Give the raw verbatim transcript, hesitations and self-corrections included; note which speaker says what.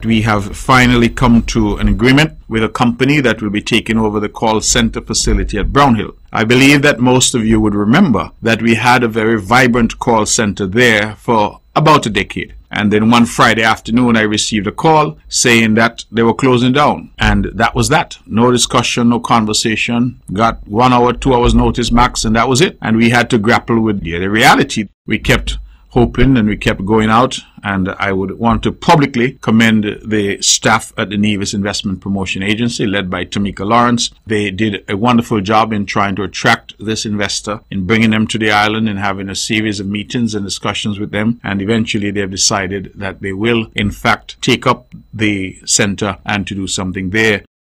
Speaker 1: We have finally come to an agreement with a company that will be taking over the call center facility at Brownhill. I believe that most of you would remember that we had a very vibrant call center there for about a decade. And then one Friday afternoon, I received a call saying that they were closing down. And that was that. No discussion, no conversation. Got one hour, two hours notice max, and that was it. And we had to grapple with the reality. We kept hoping and we kept going out, and I would want to publicly commend the staff at the Nevis Investment Promotion Agency led by Tamika Lawrence. They did a wonderful job in trying to attract this investor, in bringing them to the island and having a series of meetings and discussions with them, and eventually they have decided that they will in fact take up the center and to do something there.